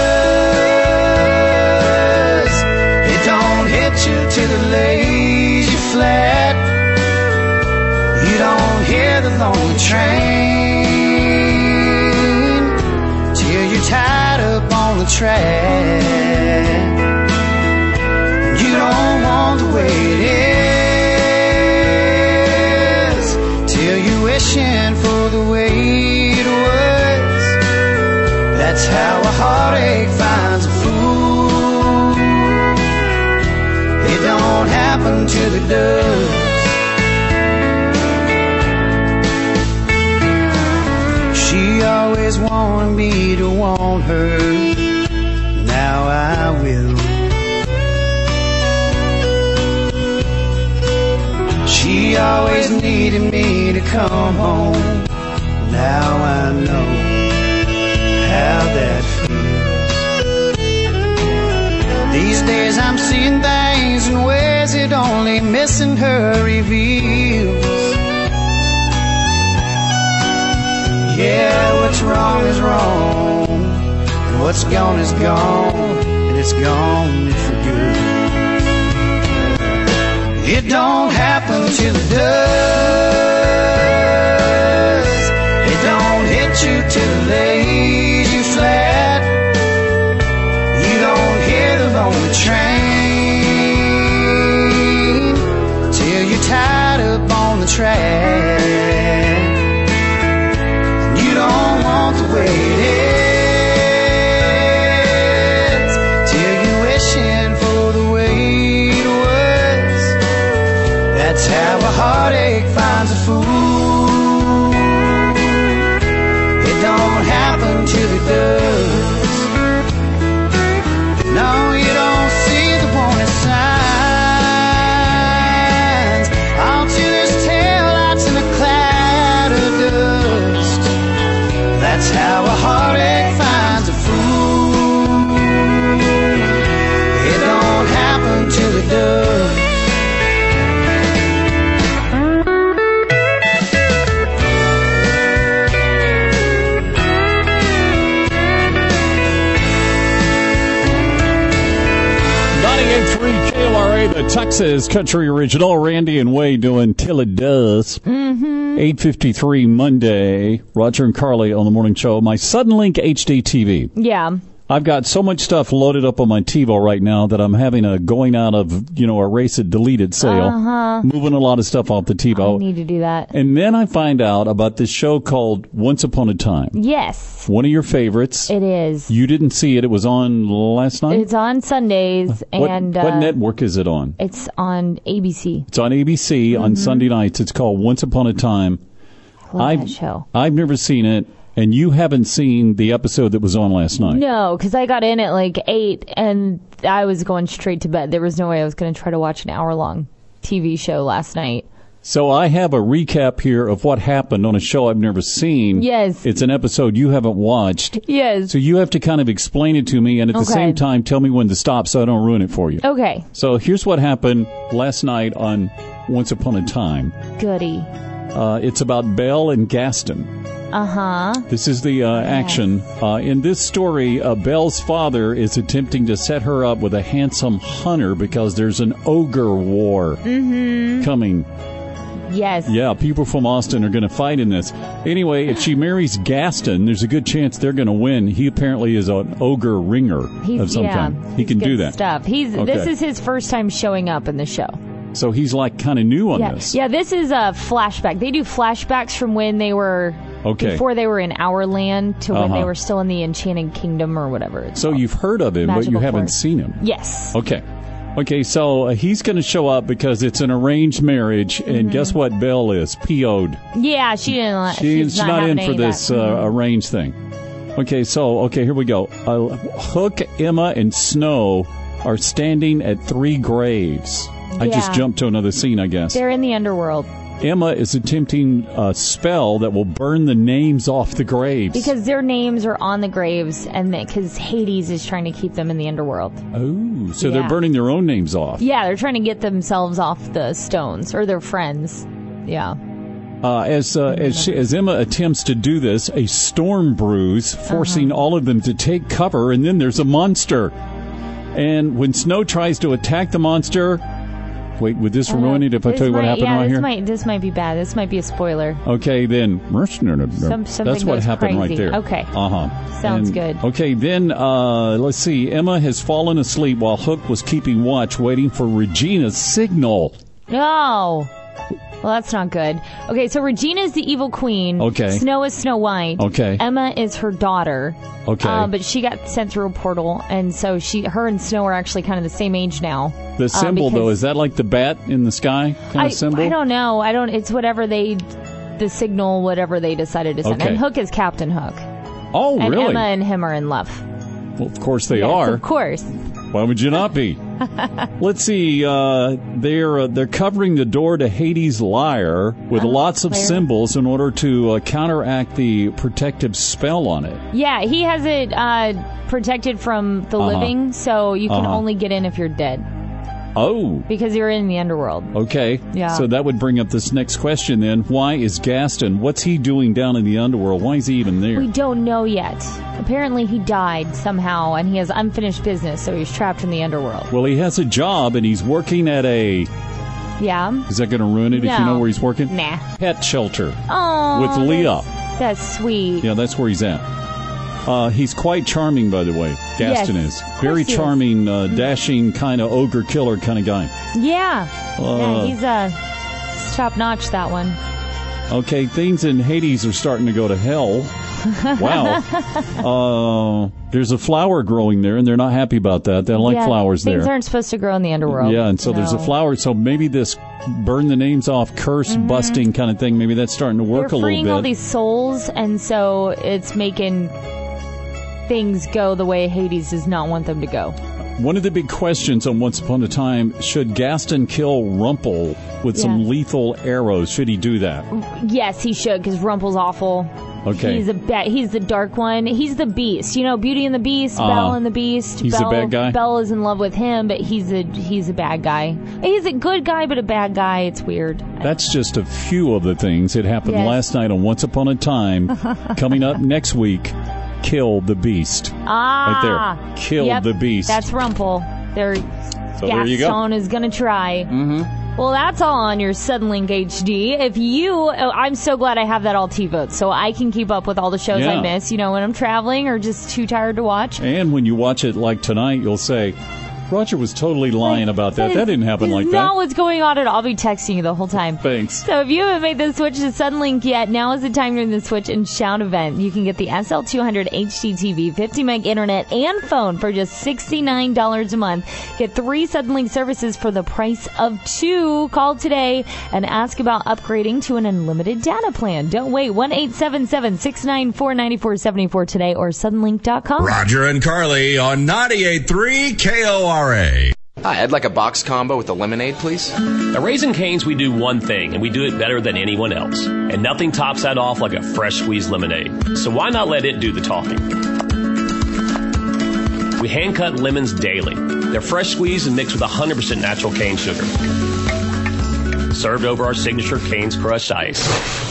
does. It don't hit you till it lays you flat. You don't hear the lonely train till you're tied up on the track. You don't want the way it is till you're wishing for the way it was. That's how a heartache finds a fool. It don't happen till it does. She always wanted me to want her. Now I will. She always needed me to come home. Now I know how that feels. These days I'm seeing things in ways that only missing her reveals. Yeah, what's wrong is wrong, and what's gone is gone, and it's gone for good. It don't happen till it does. It don't hit you till it lays you flat. You don't hear the lonely train till you're tied up on the track. You don't want the way it is till you're wishing for the way it was. That's how a heartache finds a fool. It don't happen till it does. No, you don't see the warning signs until there's taillights in a cloud of dust. That's how a heartache finds a fool. It don't happen till it does. KLRA, the Texas Country Original. Randy and Wade doing Till It Does. 8:53 Monday. Roger and Carly on the morning show. My Suddenlink HD TV. Yeah. I've got so much stuff loaded up on my TiVo right now that I'm having a going out of, erase it, delete it sale. Moving a lot of stuff off the TiVo. I need to do that. And then I find out about this show called Once Upon a Time. Yes. One of your favorites. It is. You didn't see it. It was on last night? It's on Sundays. And what network is it on? It's on ABC. It's on ABC on Sunday nights. It's called Once Upon a Time. Love that show. I've never seen it. And you haven't seen the episode that was on last night? No, because I got in at like 8 and I was going straight to bed. There was no way I was going to try to watch an hour-long TV show last night. So I have a recap here of what happened on a show I've never seen. Yes. It's an episode you haven't watched. Yes. So you have to kind of explain it to me and at the same time tell me when to stop so I don't ruin it for you. Okay. So here's what happened last night on Once Upon a Time. Goody. It's about Belle and Gaston. This is the action. In this story, Belle's father is attempting to set her up with a handsome hunter because there's an ogre war coming. Yes. Yeah, people from Austin are going to fight in this. Anyway, if she marries Gaston, there's a good chance they're going to win. He apparently is an ogre ringer of some kind. He can do that. Stuff. This is his first time showing up in the show. So he's like kind of new on this. Yeah, this is a flashback. They do flashbacks from when they were before they were in our land to when they were still in the Enchanted Kingdom or whatever. So you've heard of him, but you haven't seen him. Yes. Okay, so he's going to show up because it's an arranged marriage, and guess what Belle is? PO'd. Yeah, she didn't. She's not in for this arranged thing. Okay, here we go. Hook, Emma, and Snow are standing at 3 graves. I just jumped to another scene, I guess. They're in the underworld. Emma is attempting a spell that will burn the names off the graves. Because their names are on the graves, and because Hades is trying to keep them in the underworld. Oh, so they're burning their own names off. Yeah, they're trying to get themselves off the stones, or their friends. Yeah. As Emma attempts to do this, a storm brews, forcing all of them to take cover, and then there's a monster. And when Snow tries to attack the monster... Wait, would this ruin it if I tell you what happened right here? This might be bad. This might be a spoiler. Okay, then. That's what happened right there. Okay. Sounds good. Okay, then, let's see. Emma has fallen asleep while Hook was keeping watch, waiting for Regina's signal. No. Well, that's not good. Okay, so Regina is the evil queen. Okay. Snow is Snow White. Okay. Emma is her daughter. Okay. But she got sent through a portal, and so her and Snow are actually kind of the same age now. The symbol, though, is that like the bat in the sky kind of symbol? I don't know. It's whatever the signal, whatever they decided to send. Okay. And Hook is Captain Hook. Oh, and really? And Emma and him are in love. Well, of course they are. Of course. Why would you not be? Let's see. They're covering the door to Hades' lair with lots of symbols in order to counteract the protective spell on it. Yeah, he has it protected from the living, so you can only get in if you're dead. Oh. Because you're in the underworld. Okay. Yeah. So that would bring up this next question then. Why is Gaston, what's he doing down in the underworld? Why is he even there? We don't know yet. Apparently he died somehow, and he has unfinished business, so he's trapped in the underworld. Well, he has a job, and he's working at a... Yeah? Is that going to ruin it if you know where he's working? Nah. Pet shelter. Oh. With Leah. That's sweet. Yeah, that's where he's at. He's quite charming, by the way. Gaston is. Very charming, dashing, kind of ogre killer kind of guy. Yeah. He's top-notch, that one. Okay, things in Hades are starting to go to hell. Wow. There's a flower growing there, and they're not happy about that. They don't like flowers there. Things aren't supposed to grow in the underworld. Yeah, and so there's a flower. So maybe this burn the names off, curse busting kind of thing, maybe that's starting to work a little bit. They're freeing all these souls, and so it's making things go the way Hades does not want them to go. One of the big questions on Once Upon a Time, should Gaston kill Rumple with some lethal arrows? Should he do that? Yes, he should, because Rumple's awful. Okay. He's the dark one. He's the Beast. You know, Beauty and the Beast, Belle and the Beast. He's the bad guy? Belle is in love with him, but he's a bad guy. He's a good guy, but a bad guy. It's weird. That's just a few of the things that happened last night on Once Upon a Time. Coming up next week, Kill the Beast. Right there. Kill the Beast. That's Rumple. So there you go. Gaston is going to try. Well, that's all on your Suddenlink HD. I'm so glad I have that all T-Vote, so I can keep up with all the shows I miss, when I'm traveling or just too tired to watch. And when you watch it like tonight, you'll say, Roger was totally lying about that. That didn't happen like that. That's not what's going on at all. I'll be texting you the whole time. Thanks. So if you haven't made the switch to Suddenlink yet, now is the time during the Switch and Shout event. You can get the SL200 HD TV, 50 meg internet, and phone for just $69 a month. Get 3 Suddenlink services for the price of 2. Call today and ask about upgrading to an unlimited data plan. Don't wait. 1-877-694-9474 today or suddenlink.com. Roger and Carly on 98.3 KORA. Hi, I'd like a box combo with a lemonade, please. At Raising Cane's, we do one thing, and we do it better than anyone else. And nothing tops that off like a fresh squeezed lemonade. So why not let it do the talking? We hand-cut lemons daily. They're fresh squeezed and mixed with 100% natural cane sugar. Served over our signature Cane's Crushed Ice.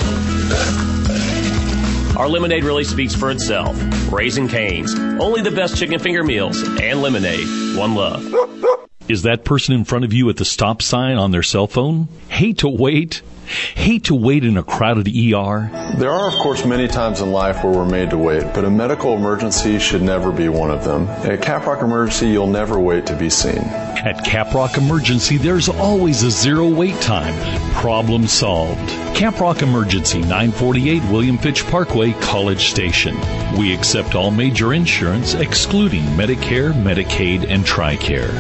Our lemonade really speaks for itself. Raising Cane's. Only the best chicken finger meals and lemonade. One love. Is that person in front of you at the stop sign on their cell phone? Hate to wait? Hate to wait in a crowded ER? There are, of course, many times in life where we're made to wait, but a medical emergency should never be one of them. At Caprock Emergency, you'll never wait to be seen. At Caprock Emergency, there's always a zero wait time. Problem solved. Caprock Emergency, 948 William Fitch Parkway, College Station. We accept all major insurance, excluding Medicare, Medicaid, and TRICARE.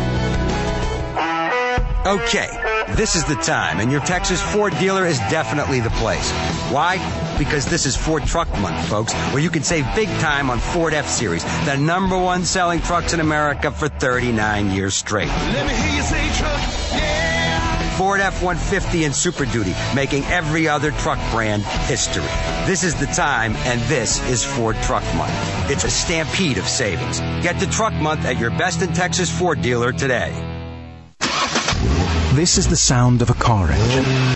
Okay, this is the time, and your Texas Ford dealer is definitely the place. Why? Because this is Ford Truck Month, folks, where you can save big time on Ford F-Series, the #1 selling trucks in America for 39 years straight. Let me hear you say truck, yeah! Ford F-150 and Super Duty, making every other truck brand history. This is the time, and this is Ford Truck Month. It's a stampede of savings. Get to Truck Month at your best in Texas Ford dealer today. This is the sound of a car engine.